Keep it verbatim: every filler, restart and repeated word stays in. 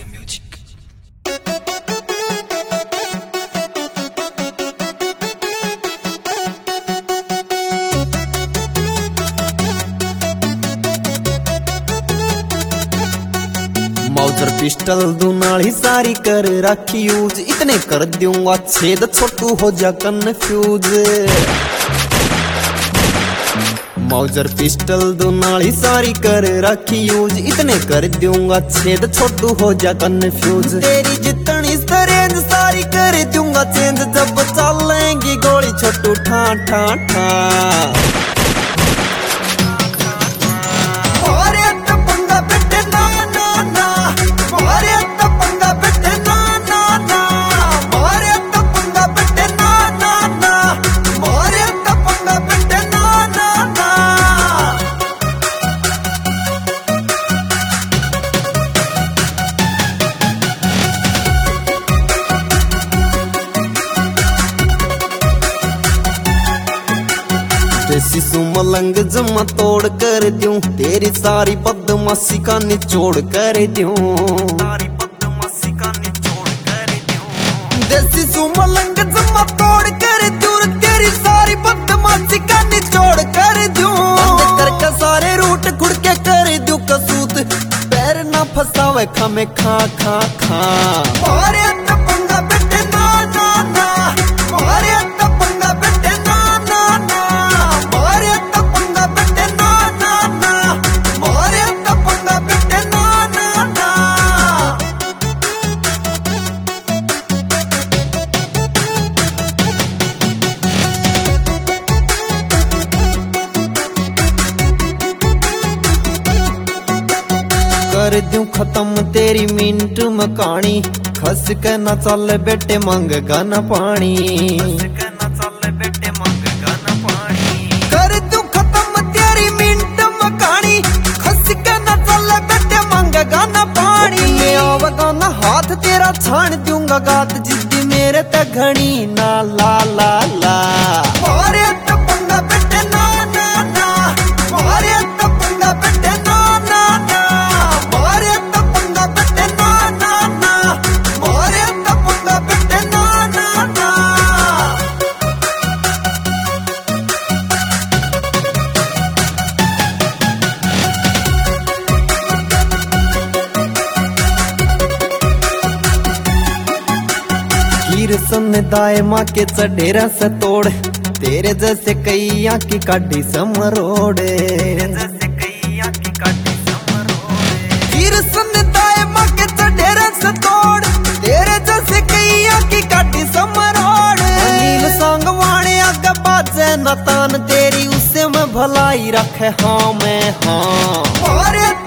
India music. Mauser pistol दुनाली सारी कर रखी यूज, इतने कर दूंगा छेद छोटू हो जा कन्फ्यूज। माउजर पिस्टल दुनाली सारी कर रखी यूज, इतने कर दूंगा छेद छोटू हो जा कन्फ्यूज। तेरी जितनी रेंज सारी कर दूंगा चेंज, जब चलेंगी गोली छोटू ठा ठा ठा। शिशु मलंग जमा तोड़ कर दूं, तेरी सारी बदमाशी का निचोड़ कर दूं। सारी बदमाशी का निचोड़ कर दूं। देसी सुमलंग जमा तोड़ कर दूं, तेरी सारी बदमाशी का निचोड़ कर दूं। बंद करके सारे रूट खुड़ के कर दूं कसूत, पैर ना फसावे खमे खा खा खा। मारे तो पंगा बेटे ना ना ना, मारे तो पंगा बेटे ना ना ना। कर दूं खत्म तेरी मिनट मकानी, खस के न चल बेटे मंगेगा न पानी। कर दूं खत्म तेरी मिनट मकानी, खस के न चल बेटे मंगेगा न पानी। मैं आवेगा न हाथ तेरा छान दूंगा गात, जिद्दी मेरे ते घनी ना ला ला ला। मारे तो पंगा बेटे ना ना ना, मारे तो पंगा बेटे ना ना ना। सन दाए माँ के चढ़ेरा से तोड़, तेरे जैसे कई की काटी समरोड़े। हीर सन दाए माँ के चढ़ेरा से तोड़, तेरे जैसे कई की काटी समरोड़े। नील संग वाणे आगे बाजे न तान, तेरी उससे मैं भलाई रखे हाँ मैं हाँ।